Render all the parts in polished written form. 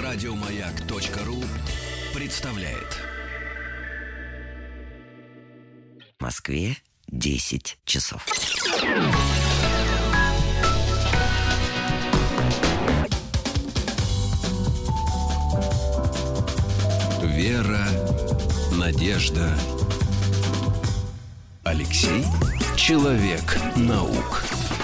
Радиомаяк.ру представляет. В Москве 10 часов. Вера, надежда. Алексей — человек наук.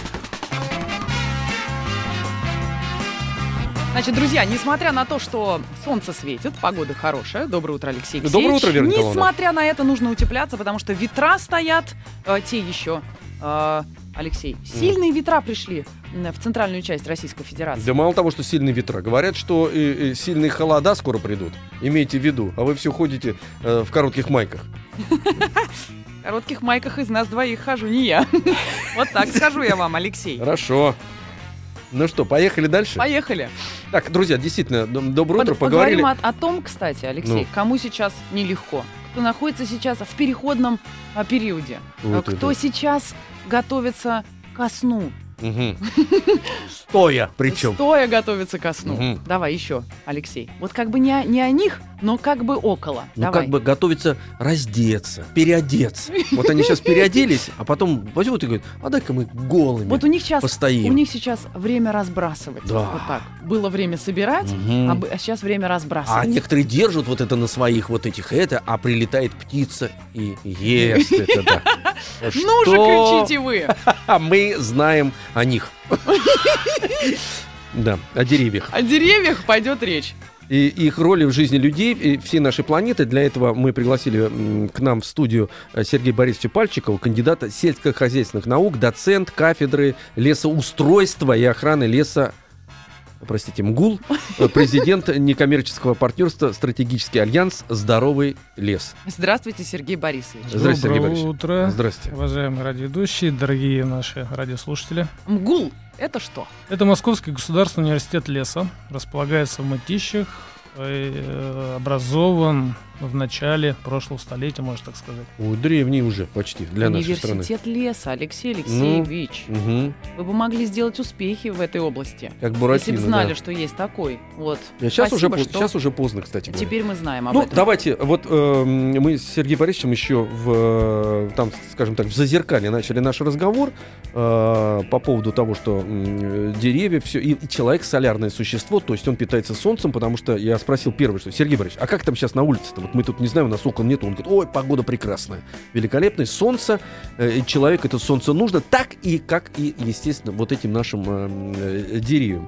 Значит, друзья, несмотря на то, что солнце светит, погода хорошая. Доброе утро, Алексей Алексеевич. Доброе утро, Вера Николаевна. Несмотря на это, нужно утепляться, потому что ветра стоят, те еще, Алексей. Сильные ветра пришли в центральную часть Российской Федерации. Да мало того, что сильные ветра. Говорят, что сильные холода скоро придут. Имейте в виду. А вы все ходите в коротких майках. В коротких майках из нас двоих хожу не я. Вот так скажу я вам, Алексей. Хорошо. Ну что, поехали дальше? Поехали. Так, друзья, действительно, доброе утро. Поговорили о том, кстати, Алексей, кому сейчас нелегко. Кто находится сейчас в переходном периоде. Вот кто сейчас готовится ко сну. Угу. Стоя причем. Стоя готовится ко сну. Угу. Давай еще, Алексей. Вот как бы не о них, но как бы около. Ну, давай. как бы готовиться раздеться, переодеться. Вот они сейчас переоделись, а потом возьмут и говорят, а дай-ка мы голыми вот у них постоим. сейчас время разбрасывать. Да. Вот так. Было время собирать, а сейчас время разбрасывать. А некоторые держат вот это на своих вот этих а прилетает птица и ест это. Да. Ну же, кричите вы! Мы знаем о них. Да, о деревьях. О деревьях пойдет речь. И их роли в жизни людей и всей нашей планеты. Для этого мы пригласили к нам в студию Сергея Борисовича Пальчикова, кандидата сельскохозяйственных наук, доцент кафедры лесоустройства и охраны леса, МГУЛ, президент некоммерческого партнерства «Стратегический альянс. Здоровый лес». Здравствуйте, Сергей Борисович. Здравствуйте, Сергей Доброе Борисович. утро, Здравствуйте. уважаемые радиоведущие, дорогие наши радиослушатели. МГУЛ — это что? Это Московский государственный университет леса, располагается в Мытищах, образован в начале прошлого столетия, можно так сказать. Ой, древний уже почти для нашей страны. Университет леса, Алексей Алексеевич. Угу. Вы бы могли сделать успехи в этой области. Как Буратино, если бы знали, да. что есть такой. Вот. Сейчас Спасибо, уже поздно, кстати говоря. Теперь мы знаем об Ну, этом. давайте, вот мы с Сергеем Борисовичем еще там, скажем так, в зазеркалье начали наш разговор по поводу того, что деревья, все, и человек солярное существо, то есть он питается солнцем, потому что я спросил первое, что Сергей Борисович, а как там сейчас на улице-то? Вот мы тут не знаем, у нас окон нет. Он говорит, ой, погода прекрасная, великолепная, солнце, человеку это солнце нужно, так и как и, естественно, вот этим нашим деревьям.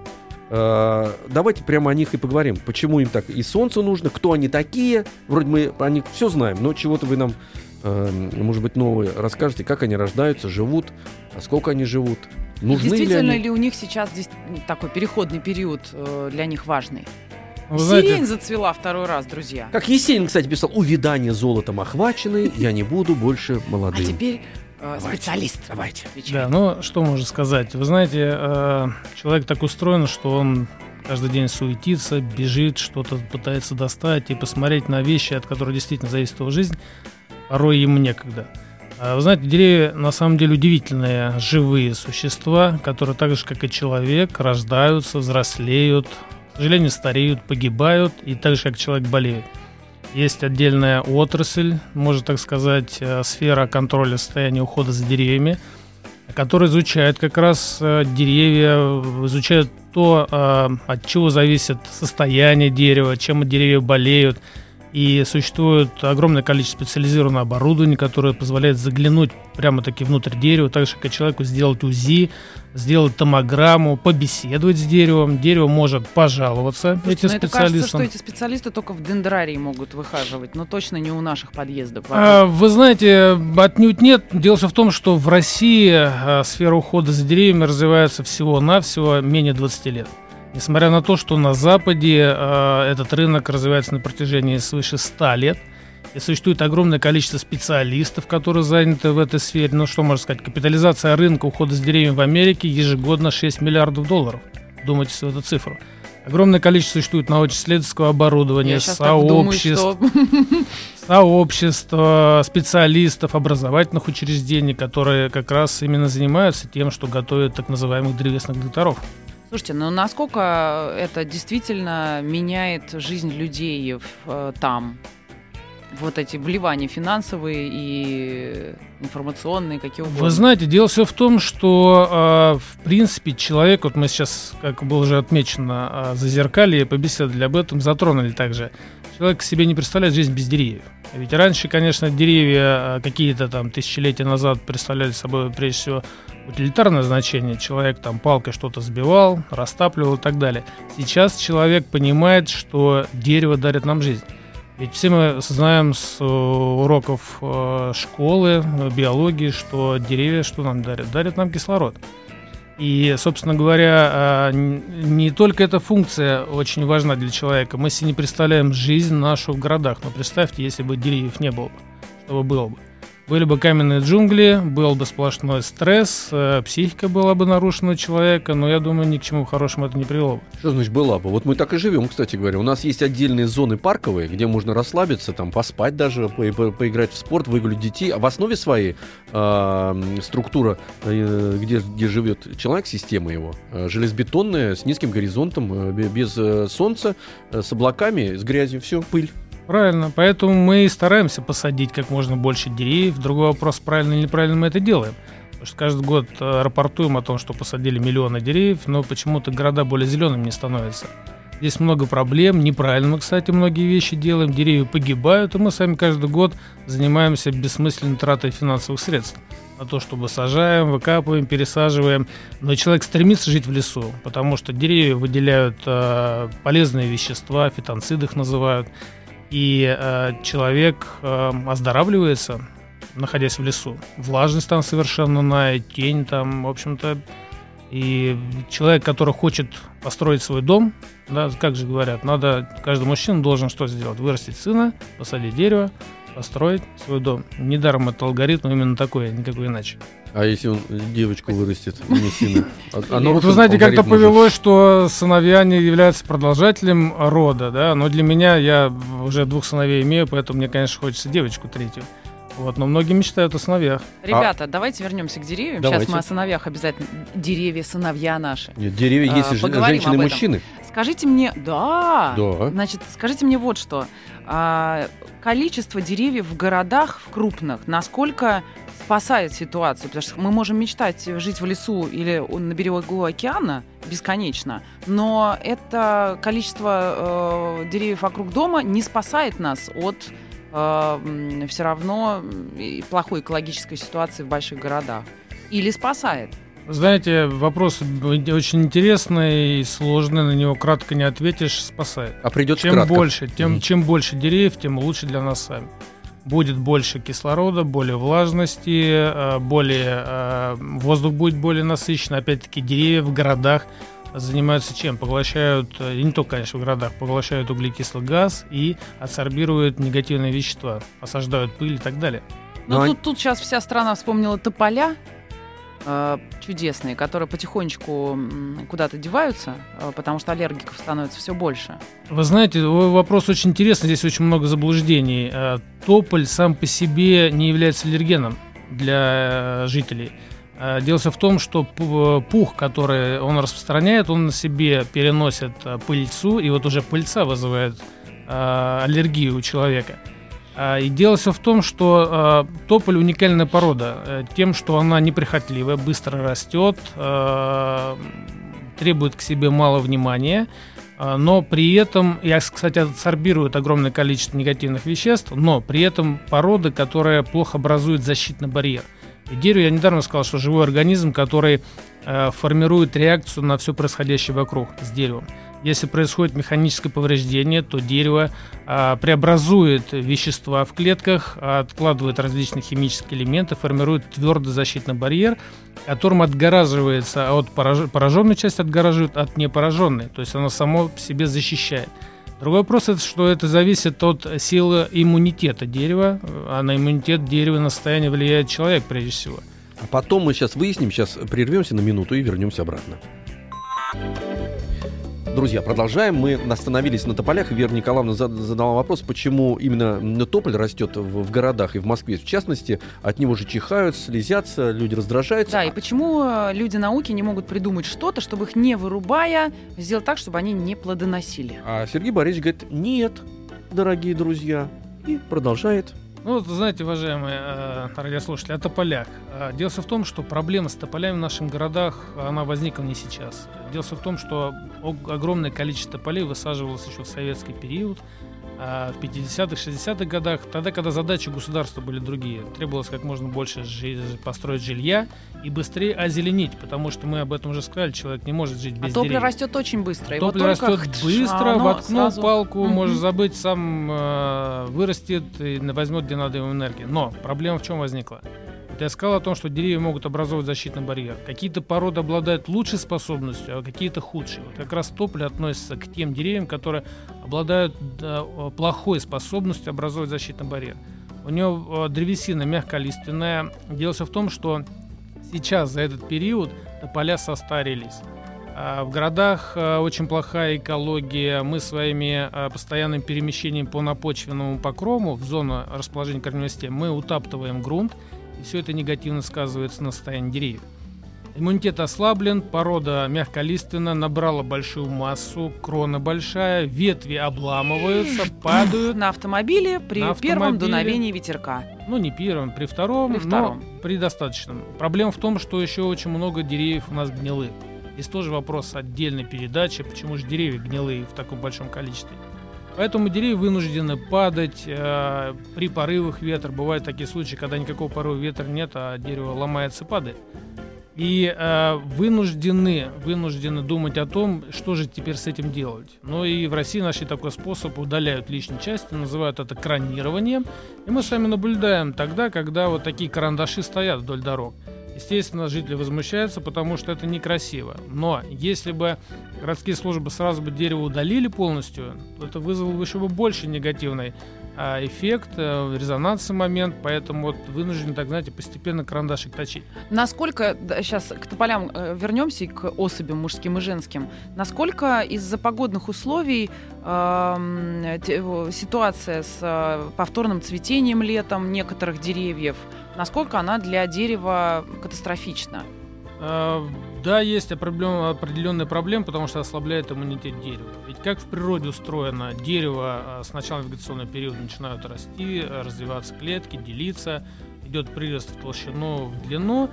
Давайте прямо о них и поговорим. Почему им так и солнце нужно, кто они такие. Вроде мы о них все знаем, но чего-то вы нам, может быть, новое расскажете, как они рождаются, живут, а сколько они живут. Нужны действительно ли они? ли у них сейчас такой переходный период для них важный? Вы знаете, Сирень зацвела второй раз, друзья. Как Есенин, кстати, писал, увядание золотом охваченный, я не буду больше молодым. А теперь Давайте, специалист. Давайте. да, ну что можно сказать? Вы знаете, человек так устроен, что он каждый день суетится, бежит, что-то пытается достать и посмотреть на вещи, от которых действительно зависит его жизнь. Порой ему некогда. Вы знаете, деревья на самом деле удивительные живые существа, которые так же, как и человек, рождаются, взрослеют, к сожалению, стареют, погибают, и так же, как человек, болеет. Есть отдельная отрасль, можно так сказать, сфера контроля состояния ухода за деревьями, которая изучает как раз деревья, изучает то, от чего зависит состояние дерева, чем деревья болеют. И существует огромное количество специализированного оборудования, которое позволяет заглянуть прямо-таки внутрь дерева, так же, как и человеку сделать УЗИ, сделать томограмму, побеседовать с деревом. Дерево может пожаловаться этим это кажется, что специалистам. эти специалисты только в дендрарии могут выхаживать, но точно не у наших подъездов. Вы знаете, отнюдь нет. Дело все в том, что в России сфера ухода за деревьями развивается всего-навсего менее 20 лет. Несмотря на то, что на Западе этот рынок развивается на протяжении свыше 100 лет, и существует огромное количество специалистов, которые заняты в этой сфере. Ну, что можно сказать, капитализация рынка ухода за деревьями в Америке ежегодно $6 миллиардов. Думайте в эту цифру. Огромное количество существует научно-исследовательского оборудования, сообщества, специалистов, образовательных учреждений, которые как раз именно занимаются тем, что готовят так называемых древесных докторов. Слушайте, ну насколько это действительно меняет жизнь людей там? Вот эти вливания финансовые и информационные, какие угодно. Вы знаете, дело все в том, что, в принципе, человек, вот мы сейчас, как было уже отмечено, зазеркалье, побеседовали об этом, затронули также. Человек себе не представляет жизнь без деревьев. Ведь раньше, конечно, деревья какие-то там тысячелетия назад представляли собой, прежде всего, утилитарное значение. Человек там палкой что-то сбивал, растапливал и так далее. Сейчас человек понимает, что дерево дарит нам жизнь. Ведь все мы знаем с уроков школы, биологии, что деревья что нам дарят? Дарят нам кислород. И, собственно говоря, не только эта функция очень важна для человека. Мы себе не представляем жизнь нашу в городах. Но представьте, если бы деревьев не было бы, что бы было бы? Были бы каменные джунгли, был бы сплошной стресс, психика была бы нарушена у человека, но я думаю, ни к чему хорошему это не привело бы. Что значит была бы? Вот мы так и живем, кстати говоря. У нас есть отдельные зоны парковые, где можно расслабиться, там поспать даже, поиграть в спорт, выгулять детей. А в основе своей структура, где живет человек, система его, железобетонная, с низким горизонтом, без солнца, с облаками, с грязью, все, пыль. Правильно, поэтому мы и стараемся посадить как можно больше деревьев. Другой вопрос, правильно или неправильно мы это делаем. Потому что каждый год рапортуем о том, что посадили миллионы деревьев, но почему-то города более зелеными не становятся. Здесь много проблем, неправильно мы, кстати, многие вещи делаем, деревья погибают, и мы сами каждый год занимаемся бессмысленной тратой финансовых средств на то, чтобы сажаем, выкапываем, пересаживаем. Но человек стремится жить в лесу, потому что деревья выделяют полезные вещества, фитонциды их называют. И человек оздоравливается, находясь в лесу. Влажность там совершенно иная, тень там, в общем-то. И человек, который хочет построить свой дом, да, как же говорят, каждый мужчина должен что сделать? Вырастить сына, посадить дерево, построить свой дом. Недаром это алгоритм именно такой, никакой иначе. А если он девочку вырастет, не сына? Вы знаете, как-то повелось, что сыновья не являются продолжателем рода, да, но для меня, я уже 2 сыновей имею, поэтому мне, конечно, хочется девочку 3-ю. Вот, но многие мечтают о сыновьях. Ребята, давайте вернемся к деревьям. Давайте. Сейчас мы о сыновьях обязательно. Деревья, сыновья наши. Нет, деревья есть и женщины, и мужчины. Скажите мне, да. Значит, скажите мне вот что. Количество деревьев в городах, в крупных, насколько спасает ситуацию? Потому что мы можем мечтать жить в лесу или на берегу океана бесконечно, но это количество деревьев вокруг дома не спасает нас от все равно плохой экологической ситуации в больших городах. Или спасает? Знаете, вопрос очень интересный и сложный, на него кратко не ответишь, спасает. А придется чем кратко. Больше, чем больше деревьев, тем лучше для нас сами. Будет больше кислорода, более влажности, воздух будет более насыщенный. Опять-таки деревья в городах занимаются чем? Поглощают, и не только, конечно, в городах, поглощают углекислый газ и адсорбируют негативные вещества, осаждают пыль и так далее. Но тут сейчас вся страна вспомнила тополя чудесные, которые потихонечку куда-то деваются, потому что аллергиков становится все больше. Вы знаете, вопрос очень интересный, здесь очень много заблуждений. Тополь сам по себе не является аллергеном для жителей. Дело в том, что пух, который он распространяет, он на себе переносит пыльцу, и вот уже пыльца вызывает аллергию у человека. И дело все в том, что тополь уникальная порода тем, что она неприхотливая, быстро растет, требует к себе мало внимания, но при этом, кстати, адсорбирует огромное количество негативных веществ, но при этом порода, которая плохо образует защитный барьер. И дерево, я недавно сказал, что живой организм, который формирует реакцию на все происходящее вокруг с деревом. Если происходит механическое повреждение, то дерево преобразует вещества в клетках, откладывает различные химические элементы, формирует твердый защитный барьер, которым отгораживается от пораженной части, отгораживает от непораженной. То есть оно само по себе защищает. Другой вопрос, что это зависит от силы иммунитета дерева, а на иммунитет дерева на состояние влияет человек прежде всего. А потом мы сейчас выясним, сейчас прервемся на минуту и вернемся обратно. Друзья, продолжаем. Мы остановились на тополях. Вера Николаевна задала вопрос, почему именно тополь растет в городах и в Москве. В частности, от него же чихают, слезятся, люди раздражаются. Да, и почему люди науки не могут придумать что-то, чтобы их не вырубая, сделать так, чтобы они не плодоносили? А Сергей Борисович говорит, нет, дорогие друзья, и продолжает. Ну, вот, знаете, уважаемые радиослушатели, о тополях. Дело в том, что проблема с тополями в наших городах, она возникла не сейчас. Дело в том, что огромное количество тополей высаживалось еще в советский период, в 50-х, 60-х годах, тогда, когда задачи государства были другие. Требовалось как можно больше построить жилья и быстрее озеленить, потому что мы об этом уже сказали, человек не может жить без деревьев. Тополь растет очень быстро. Тополь растет быстро, воткнул палку, можешь забыть, сам вырастет и возьмет, где надо ему энергию. Но проблема в чем возникла? Вот я сказал о том, что деревья могут образовывать защитный барьер. Какие-то породы обладают лучшей способностью, а какие-то худшей. Вот как раз тополь относится к тем деревьям, которые обладают плохой способностью образовывать защитный барьер. У него древесина мягколиственная. Дело в том, что сейчас за этот период тополя состарились. В городах очень плохая экология. Мы своими постоянным перемещением по напочвенному покрову в зону расположения корневой системы мы утаптываем грунт. И все это негативно сказывается на состоянии деревьев. Иммунитет ослаблен, порода мягколиственная, набрала большую массу, крона большая, ветви обламываются, падают. На автомобиле при первом дуновении ветерка. Ну, не первом, при втором, но при достаточном. Проблема в том, что еще очень много деревьев у нас гнилых. Здесь тоже вопрос отдельной передачи, почему же деревья гнилые в таком большом количестве. Поэтому деревья вынуждены падать при порывах ветра. Бывают такие случаи, когда никакого порыва ветра нет, а дерево ломается и падает. И вынуждены думать о том, что же теперь с этим делать. Ну и в России нашли такой способ, удаляют лишние части, называют это кронированием. И мы с вами наблюдаем тогда, когда вот такие карандаши стоят вдоль дорог. Естественно, жители возмущаются, потому что это некрасиво. Но если бы городские службы сразу бы дерево удалили полностью, то это вызвало бы еще больше негативный эффект, резонансный момент. Поэтому вот вынуждены, так знаете, постепенно карандашик точить. Насколько, сейчас к тополям вернемся и к особям мужским и женским, насколько из-за погодных условий ситуация с повторным цветением летом некоторых деревьев, насколько она для дерева катастрофична? Да, есть определенные проблемы, потому что ослабляет иммунитет дерева. Ведь как в природе устроено, дерево с начала вегетационного периода начинают расти, развиваться клетки, делиться, идет прирост в толщину, в длину.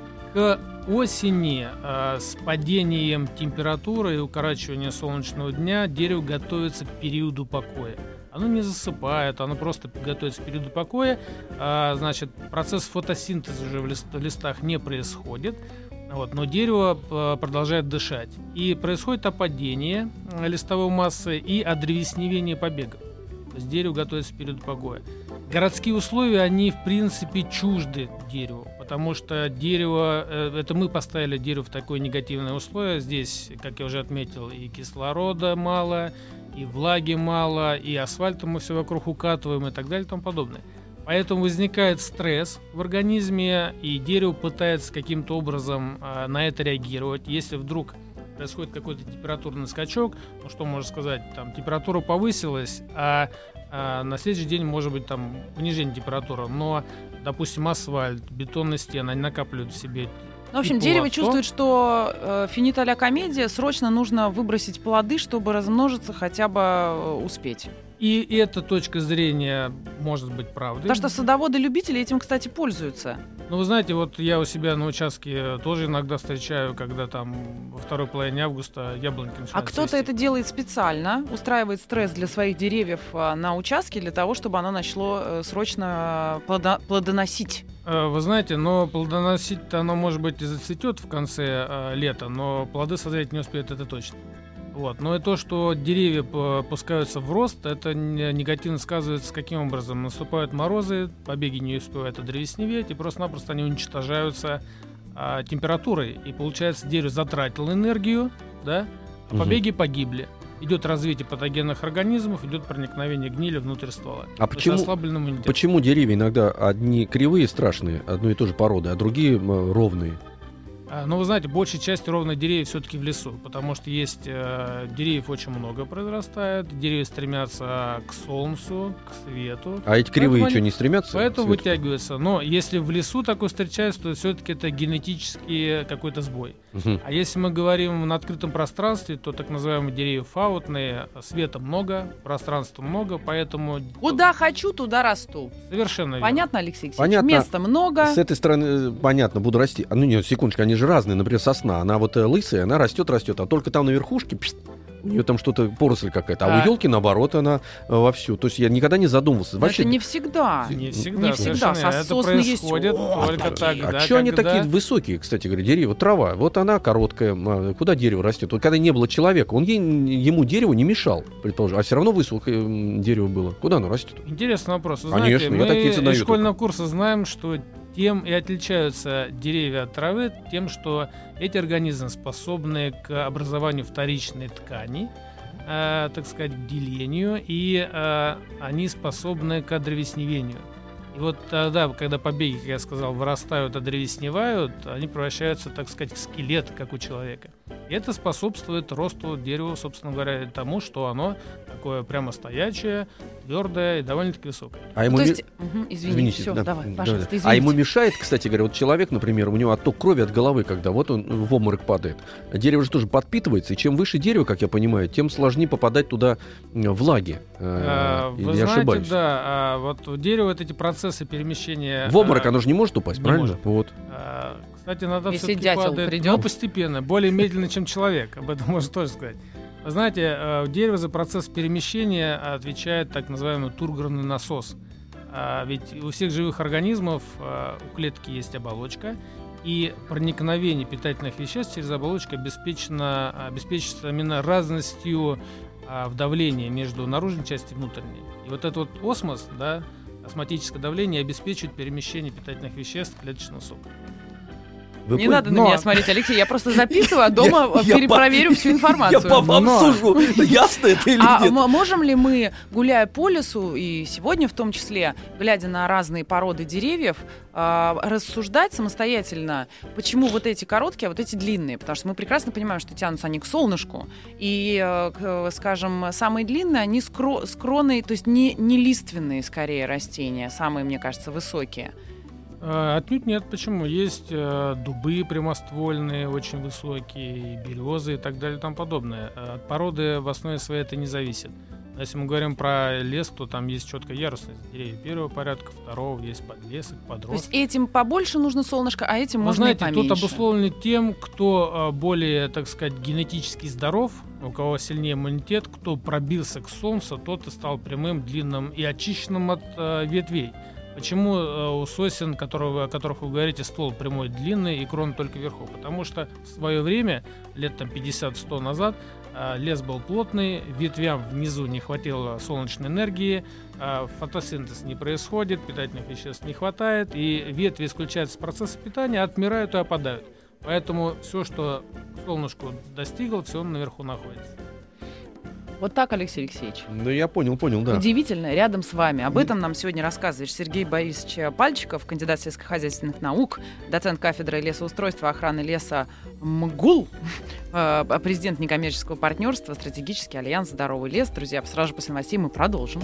К осени с падением температуры и укорачиванием солнечного дня дерево готовится к периоду покоя. Оно не засыпает, оно просто готовится к периоду покоя. Значит, процесс фотосинтеза уже в листах не происходит. Но дерево продолжает дышать. И происходит опадение листовой массы и одревесневение побегов. То есть дерево готовится к периоду покоя. Городские условия, они в принципе чужды дереву, потому что дерево, это мы поставили дерево в такое негативное условие. Здесь, как я уже отметил, и кислорода мало, и влаги мало, и асфальтом мы все вокруг укатываем и так далее и тому подобное. Поэтому возникает стресс в организме, и дерево пытается каким-то образом на это реагировать. Если вдруг происходит какой-то температурный скачок, ну что можно сказать, там температура повысилась, а на следующий день может быть там понижение температуры, но, допустим, асфальт, бетонные стены, они накапливают в себе. В общем, дерево чувствует, что финита ля комедия, срочно нужно выбросить плоды, чтобы размножиться, хотя бы успеть. И эта точка зрения может быть правдой. Потому что садоводы-любители этим, кстати, пользуются. Ну, вы знаете, вот я у себя на участке тоже иногда встречаю, когда там во второй половине августа яблоньки начинают А кто-то цвести. это делает специально, устраивает стресс для своих деревьев на участке, для того, чтобы оно начало срочно плодоносить. Вы знаете, но плодоносить-то оно, может быть, и зацветет в конце лета, но плоды созреть не успеют, это точно. Вот. Но и то, что деревья пускаются в рост, это негативно сказывается каким образом? Наступают морозы, побеги не успевают одревесневеть, и просто-напросто они уничтожаются температурой. И получается, дерево затратило энергию, да, а побеги погибли. Идет развитие патогенных организмов, идет проникновение гнили внутрь ствола. А почему деревья иногда одни кривые, страшные, одной и той же породы, а другие ровные? Но вы знаете, большей частью ровно деревьев все-таки в лесу, потому что есть деревьев очень много произрастает, деревья стремятся к солнцу, к свету. А эти кривые что, не стремятся? Поэтому вытягиваются. Но если в лесу такое встречается, то все-таки это генетический какой-то сбой. А если мы говорим на открытом пространстве, то так называемые деревья фаутные, света много, пространства много, поэтому... Куда хочу, туда расту. Совершенно верно. Понятно, Алексей Алексеевич? Понятно. Места много. С этой стороны, понятно, буду расти. Ну нет, секундочку, они же разные. Например, сосна, она вот лысая, она растет, а только там на верхушке у нее там что-то, поросль какая-то. А у елки, наоборот, она вовсю. То есть я никогда не задумывался. Вообще... Это не всегда. Не всегда. Это происходит только тогда. А что они такие высокие, кстати говоря, дерево, трава? Вот она короткая. Куда дерево растет? Вот когда не было человека, он ему дерево не мешал, предположим. А все равно высокое дерево было. Куда оно растет? Интересный вопрос. Конечно, знаете, я такие задаю. Мы из школьного курса знаем, что тем и отличаются деревья от травы, тем, что эти организмы способны к образованию вторичной ткани, так сказать, к делению, и они способны к одревесневению. И вот тогда, когда побеги, как я сказал, вырастают, одревесневают, они превращаются, так сказать, в скелет, как у человека. И это способствует росту дерева, собственно говоря, тому, что оно такое прямо стоячее, твердое и довольно-таки высокое. А ему извините, все, давай, пожалуйста, извините. А ему мешает, кстати говоря, вот человек, например, у него отток крови от головы, когда вот он в обморок падает. Дерево же тоже подпитывается, и чем выше дерево, как я понимаю, тем сложнее попадать туда влаги. Вы знаете, ошибаюсь? Да, вот у дерева вот эти процессы перемещения... В обморок оно же не может упасть, не правильно? Может. Вот. Кстати, иногда если все-таки дятел падает, придет, но постепенно, более медленно, чем человек. Об этом можно тоже сказать. Вы знаете, дерево за процесс перемещения отвечает так называемый тургорный насос. Ведь у всех живых организмов у клетки есть оболочка, и проникновение питательных веществ через оболочку обеспечивается именно разностью в давлении между наружной частью и внутренней. И вот этот вот осмос, да, осмотическое давление обеспечивает перемещение питательных веществ клеточного сока. Не надо на меня смотреть, Алексей, я просто записываю, а дома перепроверю всю информацию. Я по вам сужу, ясно это или нет? А можем ли мы, гуляя по лесу, и сегодня в том числе, глядя на разные породы деревьев, рассуждать самостоятельно, почему вот эти короткие, а вот эти длинные? Потому что мы прекрасно понимаем, что тянутся они к солнышку, и, скажем, самые длинные, они с кроной, то есть не лиственные, скорее, растения, самые, мне кажется, высокие. Отнюдь нет. Почему? Есть дубы прямоствольные, очень высокие, березы и так далее и тому подобное. От породы в основе своей это не зависит. Если мы говорим про лес, то там есть четкая ярусность деревьев первого порядка, второго, есть подлесок, подрост. То есть этим побольше нужно солнышко, а этим можно знаете, и поменьше. Тут обусловлено тем, кто более, так сказать, генетически здоров, у кого сильнее иммунитет, кто пробился к солнцу, тот и стал прямым, длинным и очищенным от ветвей. Почему у сосен, о которых вы говорите, ствол прямой, длинный и крона только вверху? Потому что в свое время, лет там 50-100 назад, лес был плотный, ветвям внизу не хватило солнечной энергии, фотосинтез не происходит, питательных веществ не хватает, и ветви исключаются из процесса питания, отмирают и опадают. Поэтому все, что солнышку достигло, все наверху находится. Вот так, Алексей Алексеевич. Ну, я понял, да. Удивительно, рядом с вами. Об этом нам сегодня рассказывает Сергей Борисович Пальчиков, кандидат сельскохозяйственных наук, доцент кафедры лесоустройства и охраны леса МГУЛ, президент некоммерческого партнерства «Стратегический альянс Здоровый лес». Друзья, сразу же после новостей мы продолжим.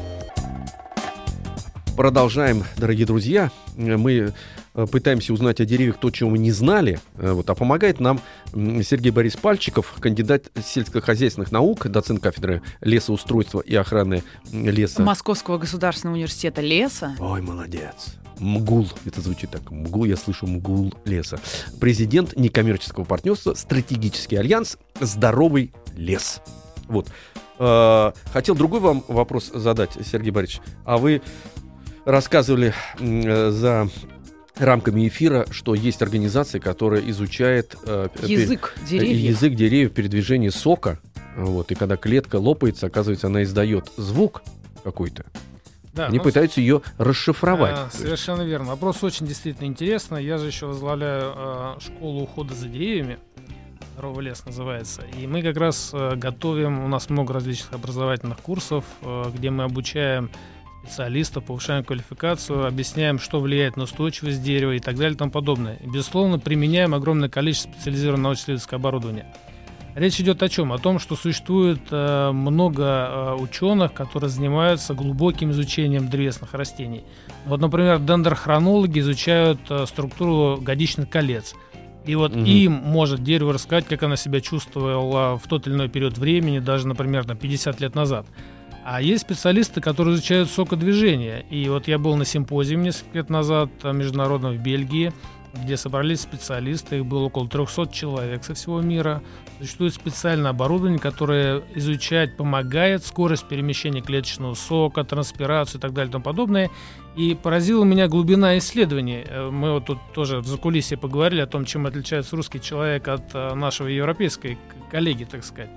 Продолжаем, дорогие друзья. Мы пытаемся узнать о деревьях то, чего мы не знали. А помогает нам Сергей Борисович Пальчиков, кандидат сельскохозяйственных наук, доцент кафедры лесоустройства и охраны леса. Московского государственного университета леса. Ой, молодец. МГУЛ. Это звучит так. МГУЛ, я слышу МГУЛ леса. Президент некоммерческого партнерства «Стратегический альянс Здоровый лес». Вот. Хотел другой вам вопрос задать, Сергей Борисович. А вы рассказывали за рамками эфира, что есть организация, которая изучает язык деревьев, передвижение сока. Вот, и когда клетка лопается, оказывается, она издает звук какой-то. Да, они пытаются ее расшифровать. Совершенно верно. Вопрос очень действительно интересный. Я же еще возглавляю школу ухода за деревьями. «Здоровый лес» называется. И мы как раз готовим, у нас много различных образовательных курсов, где мы обучаем специалистов, повышаем квалификацию, объясняем, что влияет на устойчивость дерева и так далее и тому подобное. И, безусловно, применяем огромное количество специализированного научно-исследовательского оборудования. Речь идет о чем? О том, что существует много ученых, которые занимаются глубоким изучением древесных растений. Вот, например, дендрохронологи изучают структуру годичных колец. И вот им может дерево рассказать, как оно себя чувствовало в тот или иной период времени, даже, например, на 50 лет назад. А есть специалисты, которые изучают сокодвижение. И вот я был на симпозиуме несколько лет назад международном в Бельгии, где собрались специалисты, их было около 300 человек со всего мира. Существует специальное оборудование, которое изучает, помогает скорость перемещения клеточного сока, транспирацию и так далее и тому подобное. И поразила меня глубина исследований. Мы вот тут тоже в закулисье поговорили о том, чем отличается русский человек от нашего европейского коллеги, так сказать.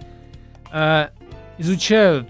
Изучают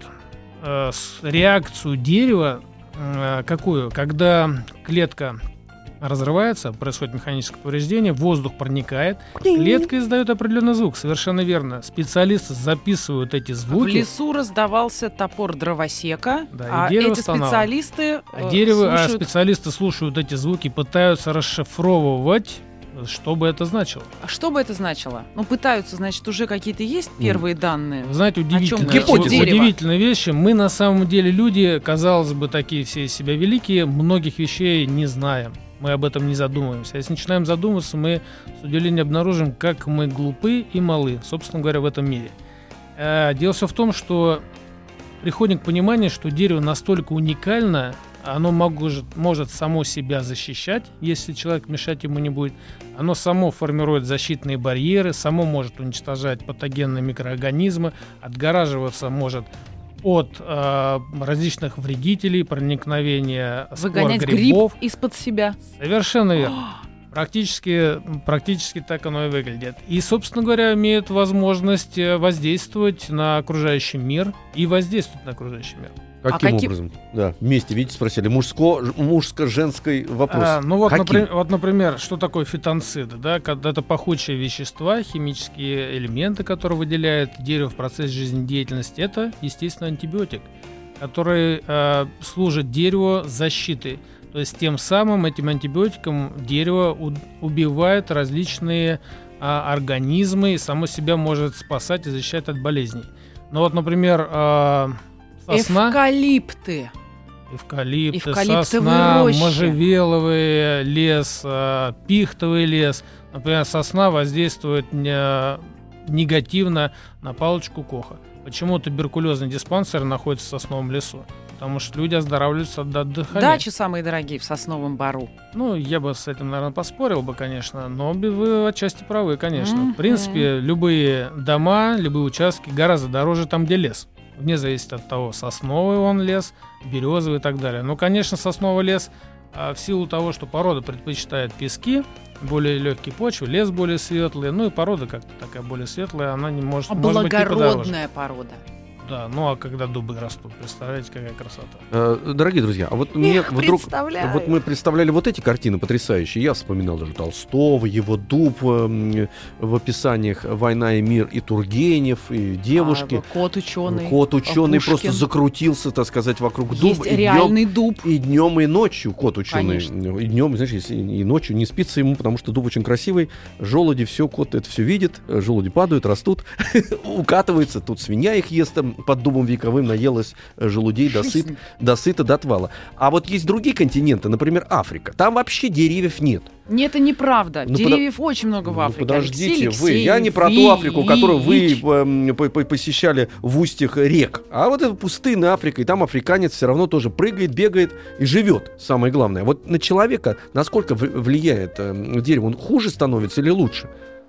реакцию дерева, какую? Когда клетка разрывается, происходит механическое повреждение, воздух проникает, клетка издает определенный звук. Совершенно верно. Специалисты записывают эти звуки. В лесу раздавался топор дровосека, Да, а эти специалисты слушают... специалисты слушают эти звуки, пытаются расшифровывать, что бы это значило. А что бы это значило? Ну, пытаются, значит, уже какие-то есть первые данные? Вы знаете, удивительные вещи. Мы на самом деле люди, казалось бы, такие все из себя великие, многих вещей не знаем. Мы об этом не задумываемся. Если начинаем задумываться, мы с удивлением обнаружим, как мы глупы и малы, собственно говоря, в этом мире. Дело все в том, что приходим к пониманию, что дерево настолько уникально, оно может само себя защищать, если человек мешать ему не будет. Оно само формирует защитные барьеры, само может уничтожать патогенные микроорганизмы, отгораживаться может от различных вредителей, проникновения спор выгонять грибов. Гриб из-под себя. Совершенно верно. Практически так оно и выглядит. И, собственно говоря, имеет возможность воздействовать на окружающий мир и воздействовать на окружающий мир. Каким образом? Да, вместе, видите, спросили. Мужско-женский вопрос. Например, что такое фитонциды? Да? Когда это пахучие вещества, химические элементы, которые выделяет дерево в процессе жизнедеятельности. Это, естественно, антибиотик, который служит дереву защитой. То есть тем самым этим антибиотиком дерево убивает различные организмы и само себя может спасать и защищать от болезней. Ну вот, например, сосна. Эвкалипты, сосна, можжевеловый лес, пихтовый лес. Например, сосна воздействует негативно на палочку Коха. Почему туберкулезный диспансер находится в сосновом лесу? Потому что люди оздоравливаются от дыхания. Дачи самые дорогие в Сосновом Бору. Ну, я бы с этим, наверное, поспорил бы, конечно. Но вы отчасти правы, конечно. В принципе, любые дома, любые участки гораздо дороже там, где лес. Вне зависимости от того, сосновый он лес, березовый и так далее. Но, конечно, сосновый лес в силу того, что порода предпочитает пески, более легкие почвы, лес более светлый, ну и порода как-то такая более светлая, она не может, может быть, и подороже. Благородная порода. Да, ну а когда дубы растут, представляете, какая красота. Дорогие друзья, а вот мне вдруг... Вот мы представляли вот эти картины потрясающие. Я вспоминал даже Толстого, его дуб в описаниях «Война и мир», и Тургенев, и девушки. Кот ученый. Кот ученый просто закрутился, так сказать, вокруг дуба. Есть реальный дуб. И днем, и ночью кот ученый. Конечно. И днем, знаешь, и ночью не спится ему, потому что дуб очень красивый. Желуди, все, кот это все видит. Желуди падают, растут, укатываются. Тут свинья их ест там под дубом вековым, наелась желудей до сыта, до отвала. А вот есть другие континенты, например, Африка. Там вообще деревьев нет. Нет, это неправда. Деревьев очень много в Африке. Подождите, я не про ту Африку, которую вы посещали в устьях рек. А вот это пустынная Африка, и там африканец все равно тоже прыгает, бегает и живет. Самое главное. Вот на человека насколько влияет дерево? Он хуже становится или лучше?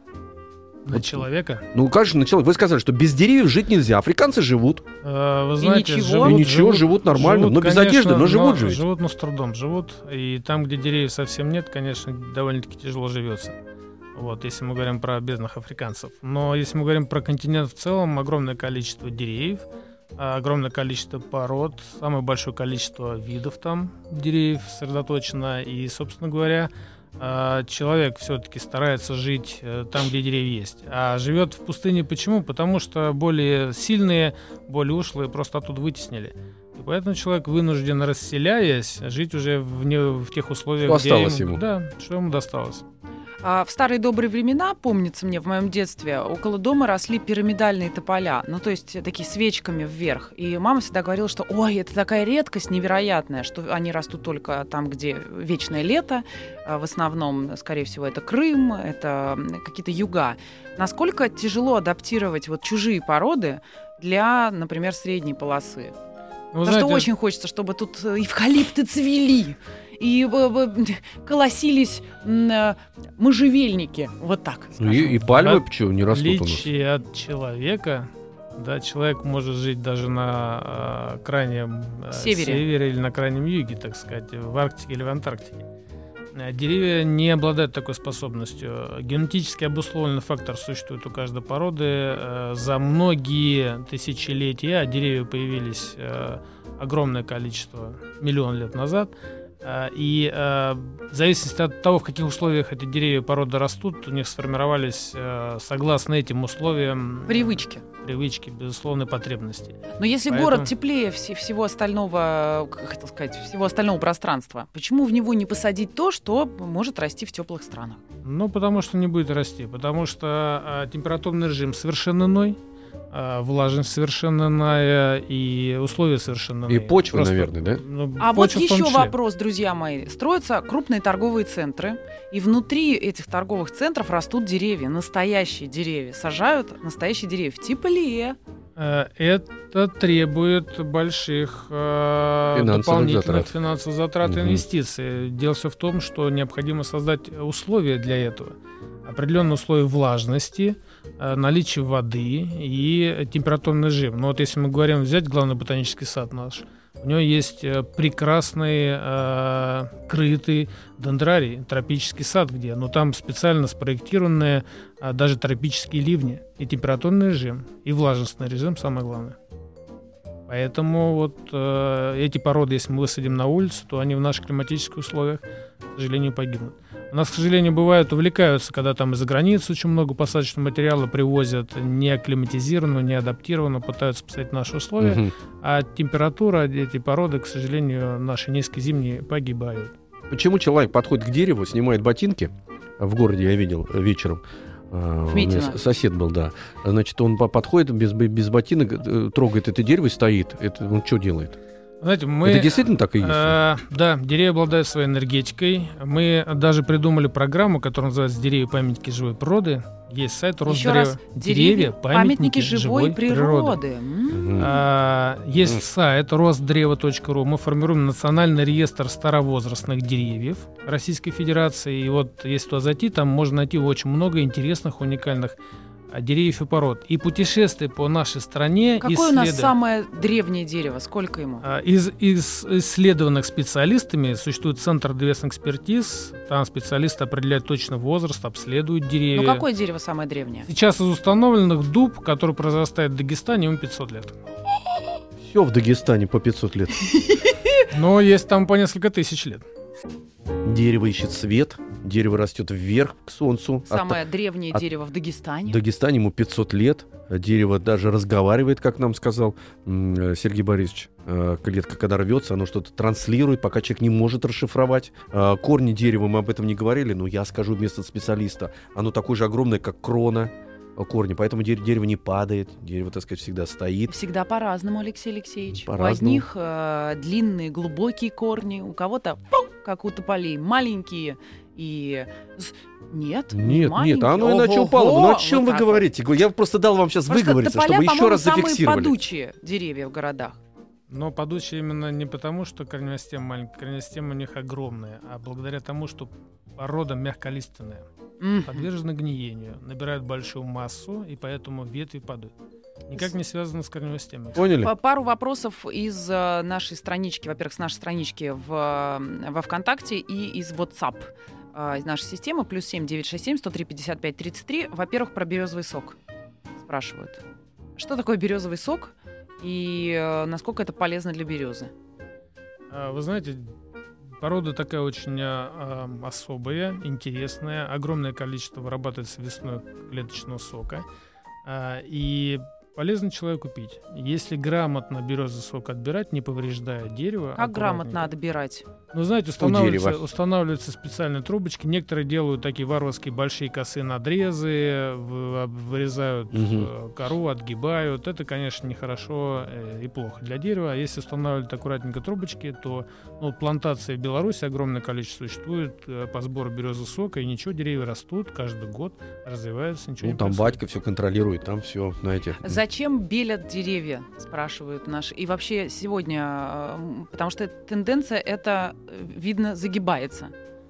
На человека? Ну, конечно, на человека. Вы сказали, что без деревьев жить нельзя. Африканцы живут. Вы знаете, живут нормально. Но без одежды, но живут же. Живут, но с трудом живут. И там, где деревьев совсем нет, конечно, довольно-таки тяжело живется. Вот, если мы говорим про бедных африканцев. Но если мы говорим про континент в целом, огромное количество деревьев, огромное количество пород, самое большое количество видов там деревьев сосредоточено. И, собственно говоря, человек все-таки старается жить там, где деревья есть. А живет в пустыне почему? Потому что более сильные, более ушлые просто оттуда вытеснили. И поэтому человек вынужден, расселяясь, жить уже в тех условиях, что осталось ему. Да, что ему досталось. В старые добрые времена, помнится мне, в моем детстве, около дома росли пирамидальные тополя, ну, то есть такие свечками вверх. И мама всегда говорила, что, ой, это такая редкость невероятная, что они растут только там, где вечное лето. В основном, скорее всего, это Крым, это какие-то юга. Насколько тяжело адаптировать вот чужие породы для, например, средней полосы? Ну, Потому что очень хочется, чтобы тут эвкалипты цвели, и колосились можжевельники. Вот так скажем. И пальмы почему не растут у В нас? отличие от человека, да, человек может жить даже на крайнем севере или на крайнем юге, так сказать, в Арктике или в Антарктике. Деревья не обладают такой способностью. Генетически обусловленный фактор существует у каждой породы. За многие тысячелетия, а деревья появились огромное количество, миллион лет назад, и в зависимости от того, в каких условиях эти деревья породы растут, у них сформировались, согласно этим условиям, Привычки, безусловно, потребности. Но если город теплее всего остального, как хотел сказать, всего остального пространства, почему в него не посадить то, что может расти в теплых странах? Ну, потому что не будет расти, потому что температурный режим совершенно иной, влажность совершенно иная и условия совершенно иные. И почва, наверное, да? А вот еще вопрос, друзья мои. Строятся крупные торговые центры, и внутри этих торговых центров растут деревья, настоящие деревья. Сажают настоящие деревья в тепле. Это требует больших дополнительных финансовых затрат и инвестиций. Дело все в том, что необходимо создать условия для этого. Определенные условия влажности, наличие воды и температурный режим. Но вот если мы говорим, взять главный ботанический сад наш, у него есть прекрасный крытый дендрарий, тропический сад, где, там специально спроектированные даже тропические ливни, и температурный режим, и влажностный режим, самое главное. Поэтому вот эти породы, если мы высадим на улицу, то они в наших климатических условиях, к сожалению, погибнут. У нас, к сожалению, бывают, увлекаются, когда там из-за границы очень много посадочного материала привозят, не акклиматизированного, не адаптированного, пытаются посадить наши условия, а температура, эти породы, к сожалению, наши низкозимние погибают. Почему человек подходит к дереву, снимает ботинки, в городе я видел вечером, у меня сосед был, да, значит, он подходит без ботинок, трогает это дерево и стоит, он что делает? Знаете, это действительно так и есть? Да, деревья обладают своей энергетикой. Мы даже придумали программу, которая называется «Деревья-памятники живой природы». Есть сайт «Росдрево-памятники живой природы». Есть сайт росдрево.ру. Мы формируем национальный реестр старовозрастных деревьев Российской Федерации. И вот если туда зайти, там можно найти очень много интересных, уникальных деревьев и пород. И путешествие по нашей стране... Какое у нас самое древнее дерево? Сколько ему? Из исследованных специалистами существует центр древесных экспертиз. Там специалисты определяют точно возраст, обследуют деревья. Ну какое дерево самое древнее? Сейчас из установленных дуб, который произрастает в Дагестане, ему 500 лет. Все в Дагестане по 500 лет. Но есть там по несколько тысяч лет. Дерево ищет свет, дерево растет вверх к солнцу. Самое древнее дерево в Дагестане. В Дагестане ему 500 лет. Дерево даже разговаривает, как нам сказал Сергей Борисович. Клетка, когда рвется, оно что-то транслирует, пока человек не может расшифровать. Корни дерева, мы об этом не говорили, но я скажу вместо специалиста. Оно такое же огромное, как крона. Корни, поэтому дерево не падает, дерево, так сказать, всегда стоит. Всегда по-разному, Алексей Алексеевич. По-разному. У одних длинные, глубокие корни, у кого-то, как у тополей, маленькие и... Нет, оно иначе упало. Ну о чем вы говорите? Я просто дал вам сейчас выговориться, чтобы еще раз зафиксировали. Самые падучие деревья в городах. Но падучие именно не потому, что корневая система маленькая, корневая система у них огромная, а благодаря тому, что порода мягколиственная. Подвержены гниению, набирают большую массу, и поэтому ветви падают. Никак не связано с корневой системой. Поняли? Пару вопросов из нашей странички, во-первых, с нашей странички во ВКонтакте и из WhatsApp. Из нашей системы, +7 967 103 55 33. Во-первых, про березовый сок спрашивают. Что такое березовый сок и насколько это полезно для березы? Вы знаете, порода такая очень особая, интересная. Огромное количество вырабатывается весной клеточного сока. И полезно человеку пить. Если грамотно березовый сок отбирать, не повреждая дерево. Как грамотно отбирать? Ну, знаете, устанавливаются специальные трубочки. Некоторые делают такие варварские большие косые надрезы, вырезают кору, отгибают. Это, конечно, нехорошо и плохо для дерева. А если устанавливать аккуратненько трубочки, то плантации в Беларуси огромное количество существует по сбору березового сока, и ничего, деревья растут каждый год, развиваются, ничего не там происходит. батька все контролирует, там все, знаете. Зачем белят деревья, спрашивают наши. И вообще сегодня, потому что тенденция это, видно, загибается.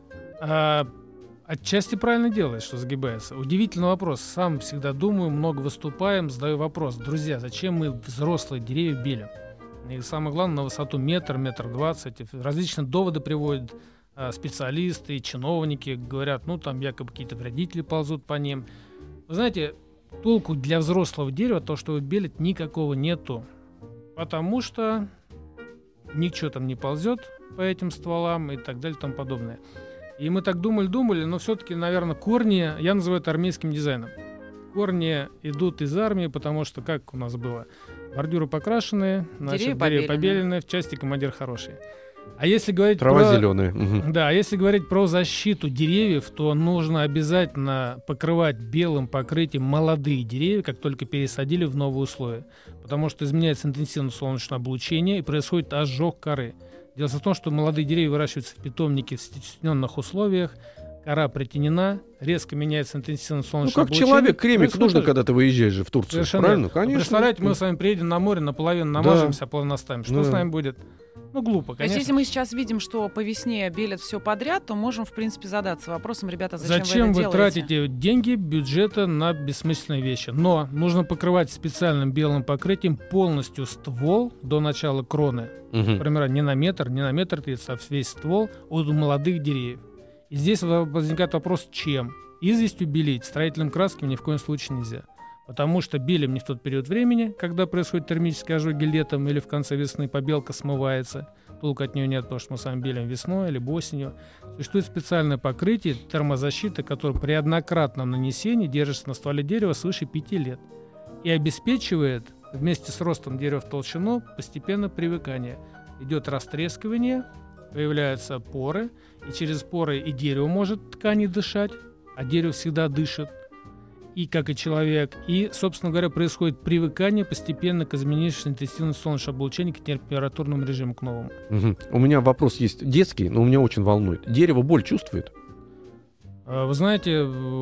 Отчасти правильно делает, что загибается. Удивительный вопрос. Сам всегда думаю, много выступаем, задаю вопрос. Друзья, зачем мы взрослые деревья белим? И самое главное, на высоту метр, 1,20 м. Различные доводы приводят специалисты, чиновники. Говорят, там якобы какие-то вредители ползут по ним. Вы знаете, толку для взрослого дерева, то, что его белят, никакого нету. Потому что ничего там не ползет по этим стволам и так далее и тому подобное. И мы так думали, но все-таки, наверное, корни, я называю это армейским дизайном. Корни идут из армии, потому что, как у нас было, бордюры покрашенные, деревья побеленные, в части командир хороший. А если говорить если говорить про защиту деревьев, то нужно обязательно покрывать белым покрытием молодые деревья, как только пересадили в новые условия. Потому что изменяется интенсивность солнечного облучения и происходит ожог коры. Дело в том, что молодые деревья выращиваются в питомнике в стесненных условиях, кора притенена, резко меняется интенсивность солнечного облучения. Как человек, кремик нужно, когда ты выезжаешь же в Турцию. Совершенно правильно? Конечно. Представляете, мы с вами приедем на море, наполовину намажемся, а половину оставим. Что с нами будет? Глупо, конечно. То есть, если мы сейчас видим, что по весне белят все подряд, то можем, в принципе, задаться вопросом, ребята, зачем вы это делаете? Тратите деньги бюджета на бессмысленные вещи? Но нужно покрывать специальным белым покрытием полностью ствол до начала кроны. Например, не на метр 30, а весь ствол у молодых деревьев. И здесь возникает вопрос, чем? Известью белить строительным красками ни в коем случае нельзя. Потому что белим не в тот период времени, когда происходят термические ожоги летом или в конце весны побелка смывается. Толку от нее нет, потому что мы с вами белим весной или осенью. Существует специальное покрытие, термозащита, которое при однократном нанесении держится на стволе дерева свыше 5 лет. И обеспечивает вместе с ростом дерева в толщину постепенно привыкание. Идет растрескивание, появляются поры, и через поры и дерево может ткани дышать, а дерево всегда дышит. И как и человек, и, собственно говоря, происходит привыкание постепенно к изменившейся интенсивности солнечного облучения, к температурному режиму, к новому. У меня вопрос есть детский, но меня очень волнует. Дерево боль чувствует? Вы знаете,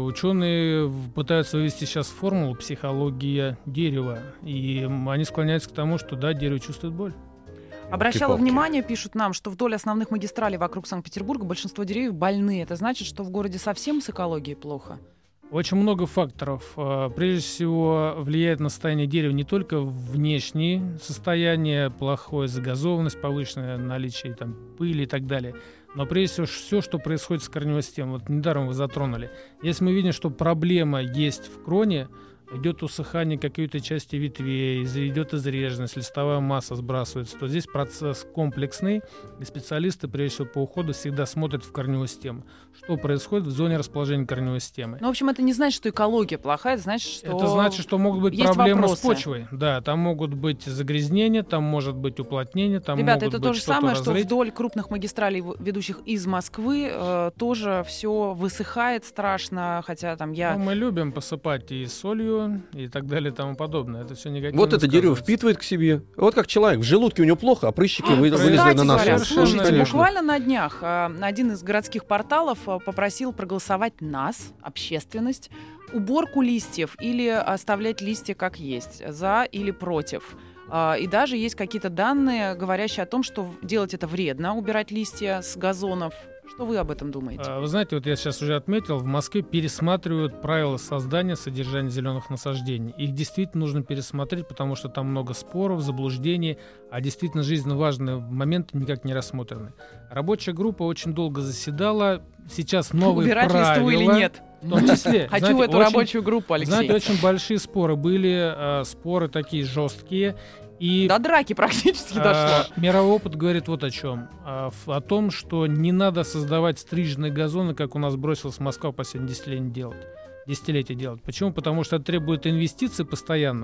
ученые пытаются вывести сейчас формулу «психология дерева», и они склоняются к тому, что да, дерево чувствует боль. Обращала внимание, пишут нам, что вдоль основных магистралей вокруг Санкт-Петербурга большинство деревьев больны. Это значит, что в городе совсем с экологией плохо? Очень много факторов. Прежде всего, влияет на состояние дерева не только внешнее состояние, плохое загазованность, повышенное наличие пыли и так далее, но прежде всего все, что происходит с корневой системой. Вот недаром вы затронули. Если мы видим, что проблема есть в кроне, идет усыхание какой-то части ветвей, идет изреженность, листовая масса сбрасывается, то здесь процесс комплексный, и специалисты, прежде всего, по уходу всегда смотрят в корневую систему. Что происходит в зоне расположения корневой системы. Ну, в общем, это не значит, что экология плохая, это значит, что это значит, что могут быть проблемы с почвой. Да, там могут быть загрязнения, там может быть уплотнение, там ребята, могут это быть то же самое, разрыть. что вдоль крупных магистралей, ведущих из Москвы, тоже все высыхает страшно, хотя там я... мы любим посыпать и солью, и так далее, и тому подобное. Это все негативно. Вот это дерево впитывает к себе. Вот как человек, в желудке у него плохо, а прыщики вылезли на нас. Говоря, слушайте, буквально на днях один из городских порталов попросил проголосовать нас, общественность, уборку листьев или оставлять листья как есть, за или против. И даже есть какие-то данные, говорящие о том, что делать это вредно, убирать листья с газонов. Что вы об этом думаете? Вы знаете, вот я сейчас уже отметил, в Москве пересматривают правила создания, содержания зеленых насаждений. Их действительно нужно пересмотреть, потому что там много споров, заблуждений, а действительно жизненно важные моменты никак не рассмотрены. Рабочая группа очень долго заседала. Сейчас новые убирать правила. Убирать листву или нет? В том числе. Хочу в эту рабочую группу, Алексей. Знаете, очень большие споры были, споры такие жесткие. И, до драки практически дошло. Мировой опыт говорит вот о чем. О том, что не надо создавать стриженные газоны, как у нас бросилась Москва в последние десятилетия делать. Почему? Потому что это требует инвестиций постоянных.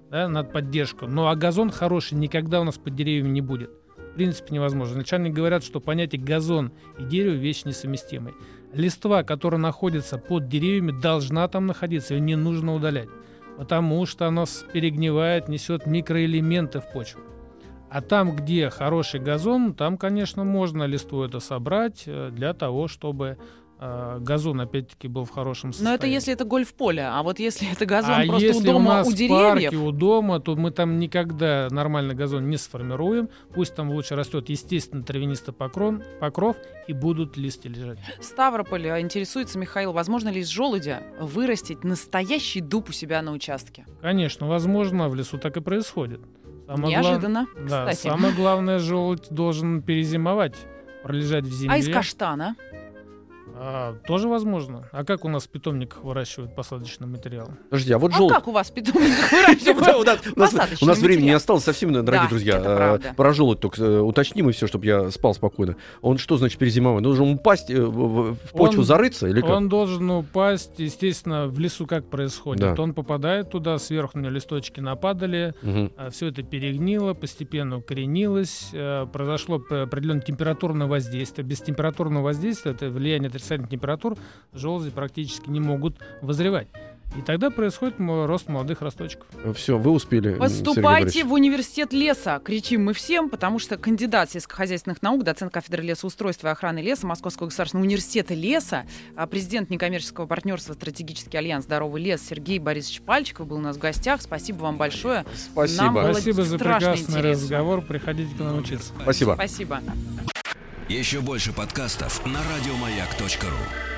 да, на поддержку. Но газон хороший никогда у нас под деревьями не будет. В принципе, невозможно. Начальники говорят, что понятие газон и дерево — вещи несовместимые. Листва, которая находится под деревьями, должна там находиться, ее не нужно удалять, потому что она перегнивает, несет микроэлементы в почву. А там, где хороший газон, там, конечно, можно листву это собрать для того, чтобы газон, опять-таки, был в хорошем состоянии. Но это если это гольф-поле, а вот если это газон а просто если у дома, у нас у деревьев... парки, у дома, то мы там никогда нормальный газон не сформируем. Пусть там лучше растет, естественно, травянистый покров, и будут листья лежать. Ставрополь интересуется, Михаил, возможно ли из желудя вырастить настоящий дуб у себя на участке? Конечно, возможно, в лесу так и происходит. Неожиданно, Да, кстати. самое главное, желудь должен перезимовать, пролежать в земле. А из каштана? Тоже возможно. А как у нас в питомниках выращивают посадочный материал? Подожди, а вот А желтый... как у вас в питомниках выращивают посадочный У нас времени не материал? осталось совсем, дорогие Да, друзья. это правда. Про желудь только уточним и все, чтобы я спал спокойно. Он что значит перезимовать? Должен упасть, в почву Он- зарыться или как? Он должен упасть, естественно, в лесу как происходит. Да. Он попадает туда, сверху на него листочки нападали, Мгм. все это перегнило, постепенно укоренилось, произошло определенное температурное воздействие. Без температурного воздействия, это влияние отрицательных температур, желуди практически не могут вызревать. И тогда происходит рост молодых росточков. Все, вы успели. Сергей Поступайте Борисович. в университет леса, кричим мы всем, потому что кандидат сельскохозяйственных наук, доцент кафедры лесоустройства и охраны леса Московского государственного университета леса, президент некоммерческого партнерства «Стратегический альянс Здоровый лес» Сергей Борисович Пальчиков был у нас в гостях. Спасибо вам большое. Спасибо. Нам было Спасибо за страшно прекрасный интересно. разговор. Приходите к нам учиться. Спасибо. Спасибо. Еще больше подкастов на радиомаяк.ру.